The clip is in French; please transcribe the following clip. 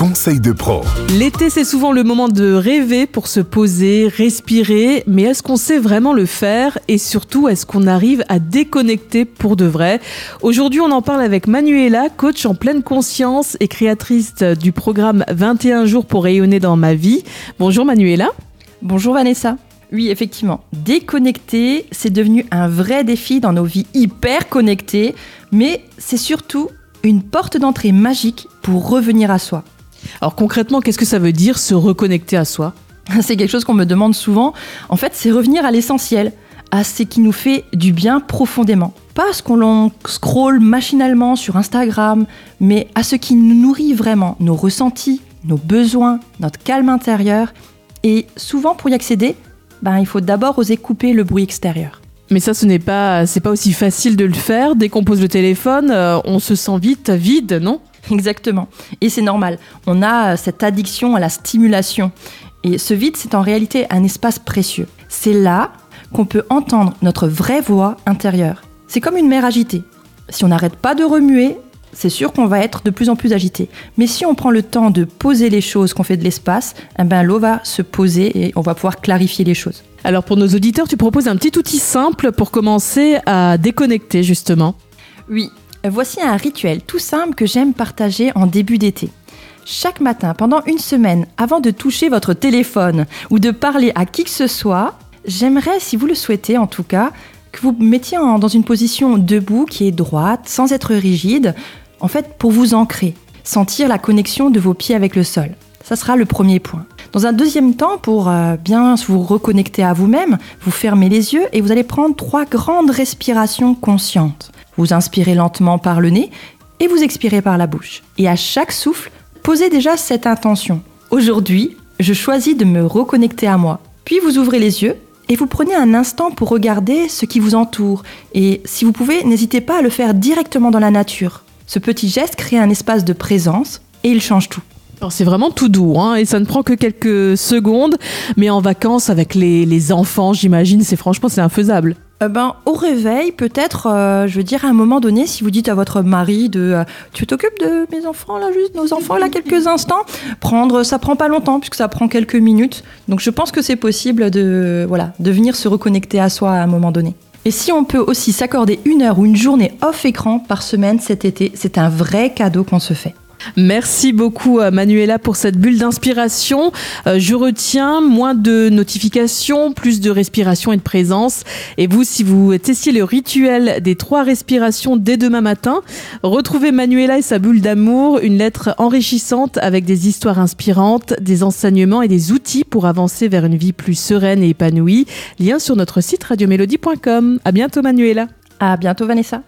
conseils de pro. L'été, c'est souvent le moment de rêver pour se poser, respirer, mais est-ce qu'on sait vraiment le faire et surtout, est-ce qu'on arrive à déconnecter pour de vrai ? Aujourd'hui, on en parle avec Manuela, coach en pleine conscience et créatrice du programme 21 jours pour rayonner dans ma vie. Bonjour Manuela. Bonjour Vanessa. Oui, effectivement, déconnecter, c'est devenu un vrai défi dans nos vies hyper connectées, mais c'est surtout une porte d'entrée magique pour revenir à soi. Alors concrètement, qu'est-ce que ça veut dire se reconnecter à soi ? C'est quelque chose qu'on me demande souvent. En fait, c'est revenir à l'essentiel, à ce qui nous fait du bien profondément. Pas à ce qu'on scrolle machinalement sur Instagram, mais à ce qui nous nourrit vraiment, nos ressentis, nos besoins, notre calme intérieur. Et souvent, pour y accéder, il faut d'abord oser couper le bruit extérieur. Mais ça, c'est pas aussi facile de le faire. Dès qu'on pose le téléphone, on se sent vite vide, non ? Exactement. Et c'est normal. On a cette addiction à la stimulation. Et ce vide, c'est en réalité un espace précieux. C'est là qu'on peut entendre notre vraie voix intérieure. C'est comme une mer agitée. Si on n'arrête pas de remuer, c'est sûr qu'on va être de plus en plus agité. Mais si on prend le temps de poser les choses, qu'on fait de l'espace, l'eau va se poser et on va pouvoir clarifier les choses. Alors pour nos auditeurs, tu proposes un petit outil simple pour commencer à déconnecter justement. Oui, voici un rituel tout simple que j'aime partager en début d'été. Chaque matin, pendant une semaine, avant de toucher votre téléphone ou de parler à qui que ce soit, j'aimerais, si vous le souhaitez en tout cas, que vous mettiez dans une position debout qui est droite, sans être rigide, en fait pour vous ancrer, sentir la connexion de vos pieds avec le sol. Ça sera le premier point. Dans un deuxième temps, pour bien vous reconnecter à vous-même, vous fermez les yeux et vous allez prendre 3 grandes respirations conscientes. Vous inspirez lentement par le nez et vous expirez par la bouche. Et à chaque souffle, posez déjà cette intention. Aujourd'hui, je choisis de me reconnecter à moi. Puis vous ouvrez les yeux et vous prenez un instant pour regarder ce qui vous entoure. Et si vous pouvez, n'hésitez pas à le faire directement dans la nature. Ce petit geste crée un espace de présence et il change tout. Alors c'est vraiment tout doux et ça ne prend que quelques secondes, mais en vacances avec les enfants, j'imagine, c'est infaisable. Au réveil, peut-être, à un moment donné, si vous dites à votre mari tu t'occupes de mes enfants là, juste nos enfants là, quelques instants, ça prend pas longtemps puisque ça prend quelques minutes. Donc je pense que c'est possible de venir se reconnecter à soi à un moment donné. Et si on peut aussi s'accorder 1 heure ou une journée off écran par semaine cet été, c'est un vrai cadeau qu'on se fait. Merci beaucoup Manuela pour cette bulle d'inspiration. Je retiens moins de notifications, plus de respiration et de présence. Et vous, si vous testiez le rituel des 3 respirations dès demain matin, retrouvez Manuela et sa bulle d'amour, une lettre enrichissante avec des histoires inspirantes, des enseignements et des outils pour avancer vers une vie plus sereine et épanouie. Lien sur notre site radiomélodie.com. À bientôt Manuela. À bientôt Vanessa.